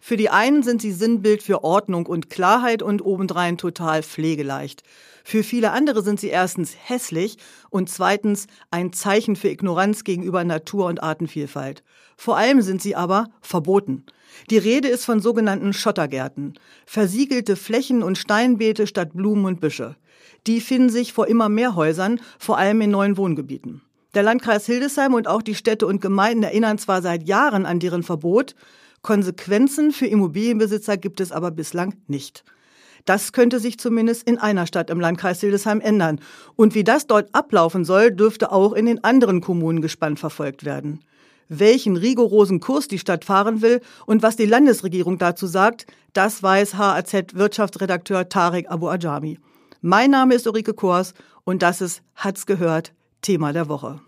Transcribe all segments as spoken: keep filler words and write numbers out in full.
Für die einen sind sie Sinnbild für Ordnung und Klarheit und obendrein total pflegeleicht. Für viele andere sind sie erstens hässlich und zweitens ein Zeichen für Ignoranz gegenüber Natur- und Artenvielfalt. Vor allem sind sie aber verboten. Die Rede ist von sogenannten Schottergärten, versiegelte Flächen und Steinbeete statt Blumen und Büsche. Die finden sich vor immer mehr Häusern, vor allem in neuen Wohngebieten. Der Landkreis Hildesheim und auch die Städte und Gemeinden erinnern zwar seit Jahren an deren Verbot, Konsequenzen für Immobilienbesitzer gibt es aber bislang nicht. Das könnte sich zumindest in einer Stadt im Landkreis Hildesheim ändern. Und wie das dort ablaufen soll, dürfte auch in den anderen Kommunen gespannt verfolgt werden. Welchen rigorosen Kurs die Stadt fahren will und was die Landesregierung dazu sagt, das weiß H A Z-Wirtschaftsredakteur Tarek Abu Ajami. Mein Name ist Ulrike Kors und das ist Hat's gehört, Thema der Woche.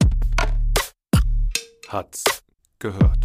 Hat's gehört.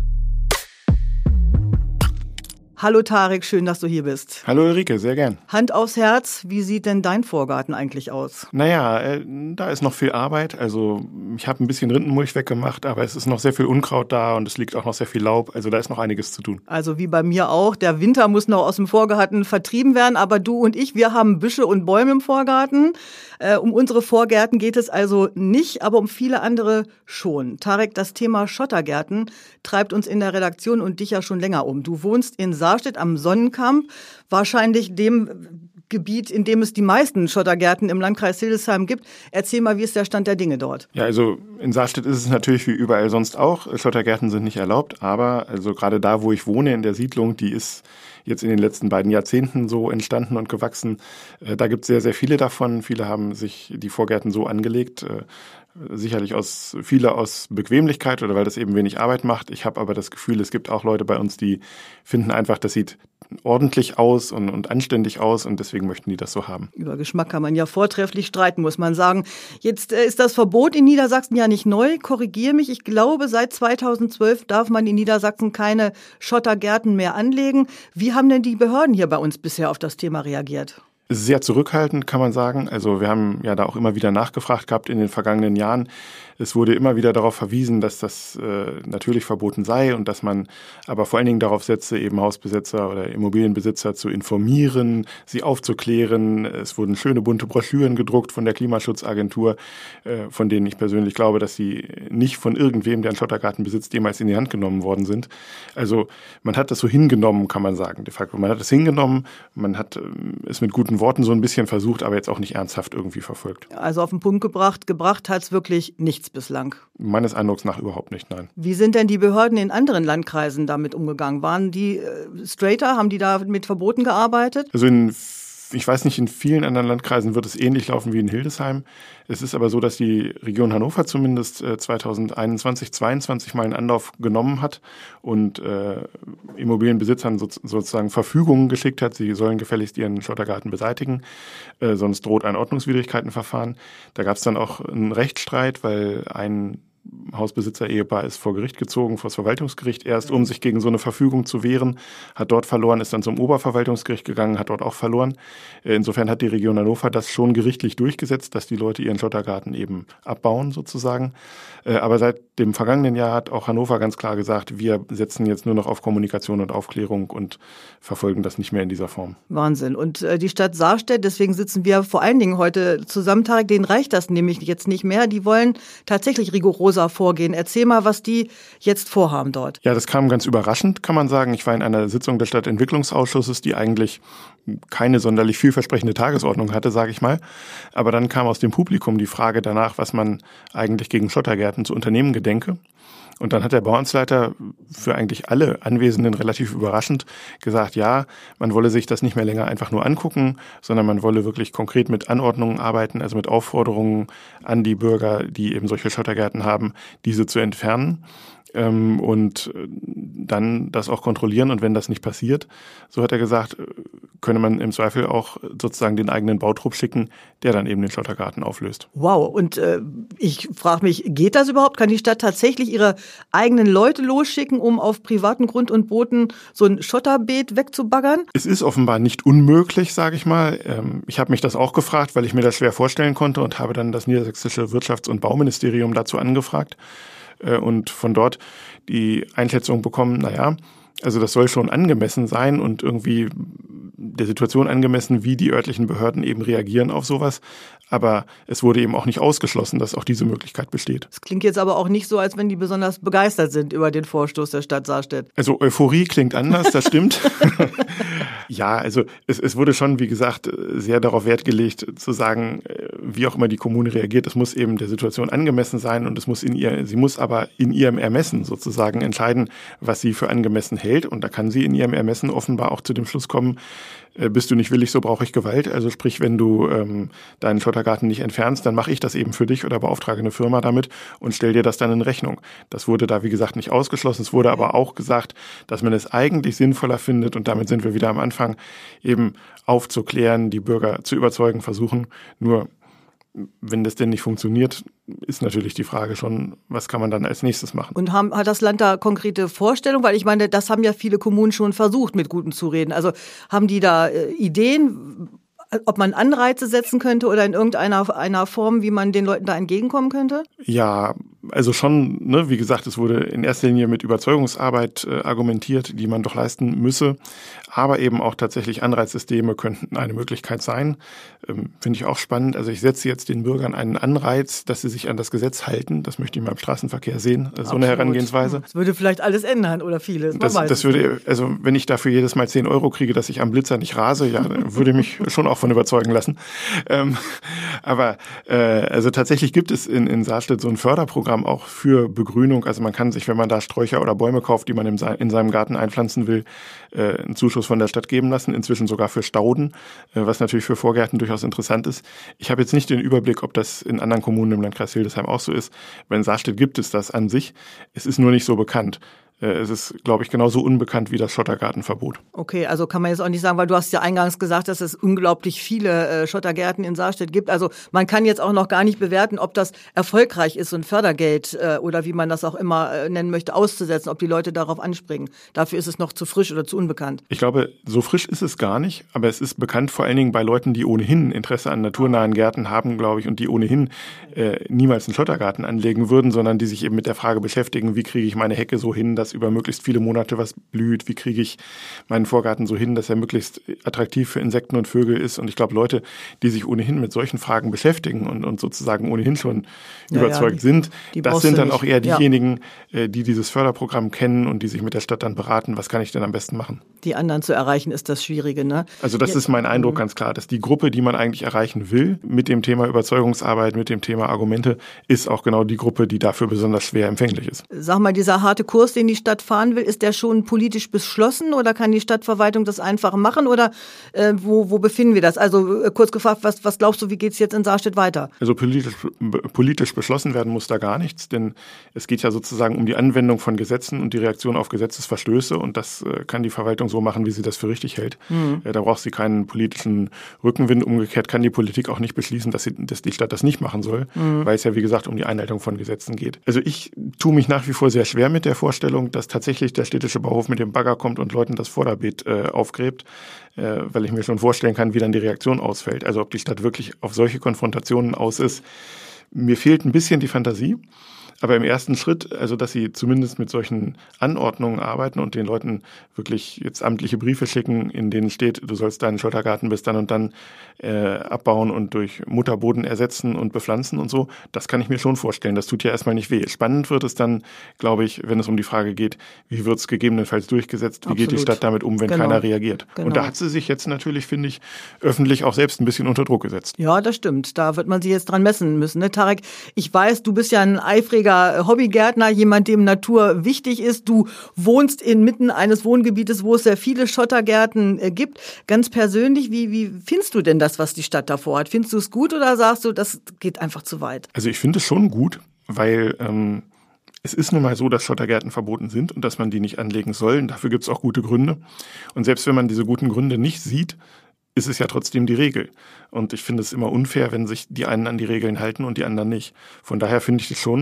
Hallo Tarek, schön, dass du hier bist. Hallo Ulrike, sehr gern. Hand aufs Herz, wie sieht denn dein Vorgarten eigentlich aus? Naja, äh, da ist noch viel Arbeit. Also ich habe ein bisschen Rindenmulch weggemacht, aber es ist noch sehr viel Unkraut da und es liegt auch noch sehr viel Laub. Also da ist noch einiges zu tun. Also wie bei mir auch. Der Winter muss noch aus dem Vorgarten vertrieben werden, aber du und ich, wir haben Büsche und Bäume im Vorgarten. Äh, um unsere Vorgärten geht es also nicht, aber um viele andere schon. Tarek, das Thema Schottergärten treibt uns in der Redaktion und dich ja schon länger um. Du wohnst in Saarstedt am Sonnenkamp, wahrscheinlich dem Gebiet, in dem es die meisten Schottergärten im Landkreis Hildesheim gibt. Erzähl mal, wie ist der Stand der Dinge dort? Ja, also in Saarstedt ist es natürlich wie überall sonst auch. Schottergärten sind nicht erlaubt, aber also gerade da, wo ich wohne, in der Siedlung, die ist jetzt in den letzten beiden Jahrzehnten so entstanden und gewachsen. Äh, da gibt es sehr, sehr viele davon. Viele haben sich die Vorgärten so angelegt, äh, sicherlich aus viele aus Bequemlichkeit oder weil das eben wenig Arbeit macht. Ich habe aber das Gefühl, es gibt auch Leute bei uns, die finden einfach, das sieht ordentlich aus und, und anständig aus und deswegen möchten die das so haben. Über Geschmack kann man ja vortrefflich streiten, muss man sagen. Jetzt äh, ist das Verbot in Niedersachsen ja nicht neu. Korrigiere mich, ich glaube, seit zweitausendzwölf darf man in Niedersachsen keine Schottergärten mehr anlegen. Wie haben denn die Behörden hier bei uns bisher auf das Thema reagiert? Sehr zurückhaltend, kann man sagen. Also wir haben ja da auch immer wieder nachgefragt gehabt in den vergangenen Jahren. Es wurde immer wieder darauf verwiesen, dass das äh, natürlich verboten sei und dass man aber vor allen Dingen darauf setze, eben Hausbesitzer oder Immobilienbesitzer zu informieren, sie aufzuklären. Es wurden schöne bunte Broschüren gedruckt von der Klimaschutzagentur, äh, von denen ich persönlich glaube, dass sie nicht von irgendwem, der einen Schottergarten besitzt, jemals in die Hand genommen worden sind. Also man hat das so hingenommen, kann man sagen, de facto. Man hat es hingenommen, man hat äh, es mit guten Worten so ein bisschen versucht, aber jetzt auch nicht ernsthaft irgendwie verfolgt. Also auf den Punkt gebracht, gebracht hat es wirklich nichts bislang. Meines Eindrucks nach überhaupt nicht, nein. Wie sind denn die Behörden in anderen Landkreisen damit umgegangen? Waren die äh, straighter? Haben die da mit Verboten gearbeitet? Also in Ich weiß nicht, in vielen anderen Landkreisen wird es ähnlich laufen wie in Hildesheim. Es ist aber so, dass die Region Hannover zumindest zweitausendeinundzwanzig, zweiundzwanzig mal einen Anlauf genommen hat und äh, Immobilienbesitzern so, sozusagen Verfügungen geschickt hat, sie sollen gefälligst ihren Schottergarten beseitigen, äh, sonst droht ein Ordnungswidrigkeitenverfahren. Da gab es dann auch einen Rechtsstreit, weil ein Hausbesitzer-Ehepaar ist vor Gericht gezogen, vor das Verwaltungsgericht erst, um sich gegen so eine Verfügung zu wehren, hat dort verloren, ist dann zum Oberverwaltungsgericht gegangen, hat dort auch verloren. Insofern hat die Region Hannover das schon gerichtlich durchgesetzt, dass die Leute ihren Schottergarten eben abbauen sozusagen. Aber seit dem vergangenen Jahr hat auch Hannover ganz klar gesagt, wir setzen jetzt nur noch auf Kommunikation und Aufklärung und verfolgen das nicht mehr in dieser Form. Wahnsinn. Und äh, die Stadt Saarstedt, deswegen sitzen wir vor allen Dingen heute zusammen, Tarek, denen reicht das nämlich jetzt nicht mehr. Die wollen tatsächlich rigoroser vorgehen. Erzähl mal, was die jetzt vorhaben dort. Ja, das kam ganz überraschend, kann man sagen. Ich war in einer Sitzung des Stadtentwicklungsausschusses, die eigentlich keine sonderlich vielversprechende Tagesordnung hatte, sage ich mal. Aber dann kam aus dem Publikum die Frage danach, was man eigentlich gegen Schottergärten zu unternehmen gedenke. Und dann hat der Bauamtsleiter für eigentlich alle Anwesenden relativ überraschend gesagt, ja, man wolle sich das nicht mehr länger einfach nur angucken, sondern man wolle wirklich konkret mit Anordnungen arbeiten, also mit Aufforderungen an die Bürger, die eben solche Schottergärten haben, diese zu entfernen. Und dann das auch kontrollieren. Und wenn das nicht passiert, so hat er gesagt, könne man im Zweifel auch sozusagen den eigenen Bautrupp schicken, der dann eben den Schottergarten auflöst. Wow, und äh, ich frage mich, geht das überhaupt? Kann die Stadt tatsächlich ihre eigenen Leute losschicken, um auf privaten Grund und Booten so ein Schotterbeet wegzubaggern? Es ist offenbar nicht unmöglich, sage ich mal. Ich habe mich das auch gefragt, weil ich mir das schwer vorstellen konnte und habe dann das niedersächsische Wirtschafts- und Bauministerium dazu angefragt. Und von dort die Einschätzung bekommen, naja, Also das soll schon angemessen sein und irgendwie der Situation angemessen, wie die örtlichen Behörden eben reagieren auf sowas. Aber es wurde eben auch nicht ausgeschlossen, dass auch diese Möglichkeit besteht. Es klingt jetzt aber auch nicht so, als wenn die besonders begeistert sind über den Vorstoß der Stadt Sarstedt. Also Euphorie klingt anders, das stimmt. Ja, also es, es wurde schon, wie gesagt, sehr darauf Wert gelegt, zu sagen, wie auch immer die Kommune reagiert. Es muss eben der Situation angemessen sein und es muss in ihr, sie muss aber in ihrem Ermessen sozusagen entscheiden, was sie für angemessen hält. Und da kann sie in ihrem Ermessen offenbar auch zu dem Schluss kommen, äh, bist du nicht willig, so brauche ich Gewalt. Also sprich, wenn du ähm, deinen Schottergarten nicht entfernst, dann mache ich das eben für dich oder beauftrage eine Firma damit und stell dir das dann in Rechnung. Das wurde da, wie gesagt, nicht ausgeschlossen. Es wurde aber auch gesagt, dass man es eigentlich sinnvoller findet, und damit sind wir wieder am Anfang, eben aufzuklären, die Bürger zu überzeugen versuchen. Nur wenn das denn nicht funktioniert, ist natürlich die Frage schon, was kann man dann als nächstes machen? Und haben, hat das Land da konkrete Vorstellungen? Weil ich meine, das haben ja viele Kommunen schon versucht, mit Guten zu reden. Also haben die da äh, Ideen, ob man Anreize setzen könnte oder in irgendeiner einer Form, wie man den Leuten da entgegenkommen könnte? Ja, also schon, ne, wie gesagt, es wurde in erster Linie mit Überzeugungsarbeit äh, argumentiert, die man doch leisten müsse. Aber eben auch tatsächlich Anreizsysteme könnten eine Möglichkeit sein. Ähm, finde ich auch spannend. Also ich setze jetzt den Bürgern einen Anreiz, dass sie sich an das Gesetz halten. Das möchte ich mal im Straßenverkehr sehen, so Absolut. Eine Herangehensweise. Das würde vielleicht alles ändern oder vieles. Das, das würde, also wenn ich dafür jedes Mal zehn Euro kriege, dass ich am Blitzer nicht rase, ja, dann würde mich schon auch von überzeugen lassen. Ähm, aber äh, also tatsächlich gibt es in, in Sarstedt so ein Förderprogramm auch für Begrünung. Also man kann sich, wenn man da Sträucher oder Bäume kauft, die man im, in seinem Garten einpflanzen will, äh, einen Zuschuss von der Stadt geben lassen, inzwischen sogar für Stauden, äh, was natürlich für Vorgärten durchaus interessant ist. Ich habe jetzt nicht den Überblick, ob das in anderen Kommunen im Landkreis Hildesheim auch so ist. Bei Sarstedt gibt es das an sich. Es ist nur nicht so bekannt. Es ist, glaube ich, genauso unbekannt wie das Schottergartenverbot. Okay, also kann man jetzt auch nicht sagen, weil du hast ja eingangs gesagt, dass es unglaublich viele äh, Schottergärten in Sarstedt gibt. Also man kann jetzt auch noch gar nicht bewerten, ob das erfolgreich ist, so ein Fördergeld äh, oder wie man das auch immer äh, nennen möchte, auszusetzen, ob die Leute darauf anspringen. Dafür ist es noch zu frisch oder zu unbekannt. Ich glaube, so frisch ist es gar nicht, aber es ist bekannt vor allen Dingen bei Leuten, die ohnehin Interesse an naturnahen Gärten haben, glaube ich, und die ohnehin äh, niemals einen Schottergarten anlegen würden, sondern die sich eben mit der Frage beschäftigen, wie kriege ich meine Hecke so hin, dass über möglichst viele Monate was blüht, wie kriege ich meinen Vorgarten so hin, dass er möglichst attraktiv für Insekten und Vögel ist. Und ich glaube, Leute, die sich ohnehin mit solchen Fragen beschäftigen und, und sozusagen ohnehin schon ja, überzeugt ja, die, sind, die das sind dann nicht. Auch eher diejenigen, ja. die dieses Förderprogramm kennen und die sich mit der Stadt dann beraten, was kann ich denn am besten machen. Die anderen zu erreichen, ist das Schwierige, ne? Also das Jetzt, ist mein Eindruck ganz klar, dass die Gruppe, die man eigentlich erreichen will, mit dem Thema Überzeugungsarbeit, mit dem Thema Argumente, ist auch genau die Gruppe, die dafür besonders schwer empfänglich ist. Sag mal, dieser harte Kurs, den die Stadt fahren will, ist der schon politisch beschlossen oder kann die Stadtverwaltung das einfach machen oder äh, wo, wo befinden wir das? Also äh, kurz gefragt, was, was glaubst du, wie geht es jetzt in Sarstedt weiter? Also politisch, politisch beschlossen werden muss da gar nichts, denn es geht ja sozusagen um die Anwendung von Gesetzen und die Reaktion auf Gesetzesverstöße und das äh, kann die Verwaltung so machen, wie sie das für richtig hält. Mhm. Äh, da braucht sie keinen politischen Rückenwind. Umgekehrt kann die Politik auch nicht beschließen, dass, sie, dass die Stadt das nicht machen soll, mhm. weil es ja wie gesagt um die Einhaltung von Gesetzen geht. Also ich tue mich nach wie vor sehr schwer mit der Vorstellung, dass tatsächlich der städtische Bauhof mit dem Bagger kommt und Leuten das Vorderbeet äh, aufgräbt, äh, weil ich mir schon vorstellen kann, wie dann die Reaktion ausfällt. Also ob die Stadt wirklich auf solche Konfrontationen aus ist. Mir fehlt ein bisschen die Fantasie. Aber im ersten Schritt, also dass sie zumindest mit solchen Anordnungen arbeiten und den Leuten wirklich jetzt amtliche Briefe schicken, in denen steht, du sollst deinen Schottergarten bis dann und dann äh, abbauen und durch Mutterboden ersetzen und bepflanzen und so, das kann ich mir schon vorstellen. Das tut ja erstmal nicht weh. Spannend wird es dann, glaube ich, wenn es um die Frage geht, wie wird es gegebenenfalls durchgesetzt, wie Absolut. Geht die Stadt damit um, wenn genau. keiner reagiert. Genau. Und da hat sie sich jetzt natürlich, finde ich, öffentlich auch selbst ein bisschen unter Druck gesetzt. Ja, das stimmt. Da wird man sich jetzt dran messen müssen. Ne, Tarek, ich weiß, du bist ja ein eifriger Hobbygärtner, jemand, dem Natur wichtig ist. Du wohnst inmitten eines Wohngebietes, wo es sehr viele Schottergärten äh, gibt. Ganz persönlich, wie, wie findest du denn das, was die Stadt davor hat? Findest du es gut oder sagst du, das geht einfach zu weit? Also ich finde es schon gut, weil ähm, es ist nun mal so, dass Schottergärten verboten sind und dass man die nicht anlegen soll. Dafür gibt es auch gute Gründe. Und selbst wenn man diese guten Gründe nicht sieht, ist es ja trotzdem die Regel. Und ich finde es immer unfair, wenn sich die einen an die Regeln halten und die anderen nicht. Von daher finde ich es schon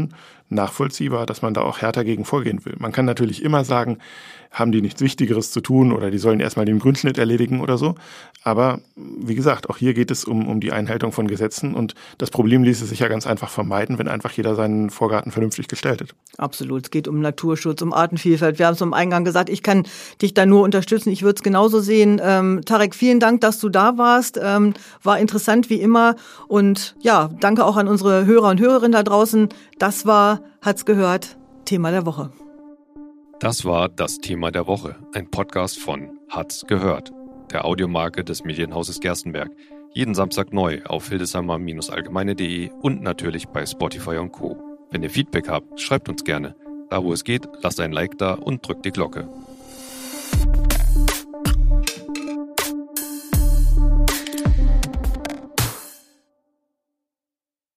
nachvollziehbar, dass man da auch härter gegen vorgehen will. Man kann natürlich immer sagen, haben die nichts Wichtigeres zu tun oder die sollen erstmal den Grünschnitt erledigen oder so. Aber wie gesagt, auch hier geht es um, um die Einhaltung von Gesetzen und das Problem ließe sich ja ganz einfach vermeiden, wenn einfach jeder seinen Vorgarten vernünftig gestaltet. Absolut. Es geht um Naturschutz, um Artenvielfalt. Wir haben es am Eingang gesagt, ich kann dich da nur unterstützen. Ich würde es genauso sehen. Ähm, Tarek, vielen Dank, dass du da warst. Ähm, war interessant wie immer. Und ja, danke auch an unsere Hörer und Hörerinnen da draußen. Das war Hat's gehört, Thema der Woche. Das war das Thema der Woche, ein Podcast von Hat's gehört, der Audiomarke des Medienhauses Gerstenberg. Jeden Samstag neu auf hildesheimer Allgemeine punkt de und natürlich bei Spotify und Co. Wenn ihr Feedback habt, schreibt uns gerne. Da wo es geht, lasst ein Like da und drückt die Glocke.